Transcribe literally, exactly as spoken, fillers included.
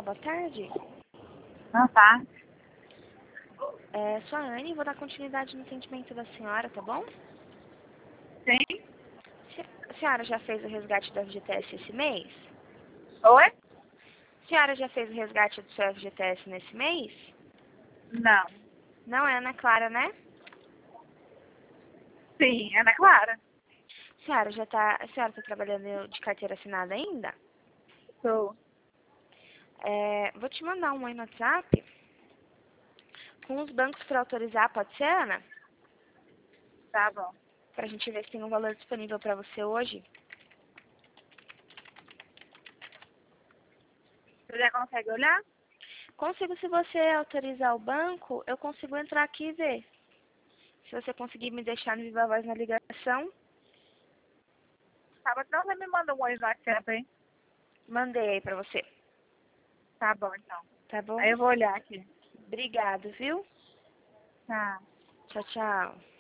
Olá, boa tarde. Não tá? É, sou a Anne, vou dar continuidade no atendimento da senhora, tá bom? Sim? Se- A senhora já fez o resgate do F G T S esse mês? Oi? A senhora já fez o resgate do seu F G T S nesse mês? Não. Não é Ana Clara, né? Sim, Ana Clara. A senhora já tá, a senhora tá trabalhando de carteira assinada ainda? Sou. É, vou te mandar um oi no WhatsApp com os bancos para autorizar, pode ser, Ana? Tá bom. Pra gente ver se tem um valor disponível para você hoje. Você já consegue olhar? Consigo, se você autorizar o banco, eu consigo entrar aqui e ver. Se você conseguir me deixar no Viva Voz na ligação, Tá bom, então você me manda um oi no WhatsApp, hein? mandei aí pra você. Tá bom, então. Tá bom? Aí eu vou olhar aqui. Obrigado, viu? Tá. Tchau, tchau.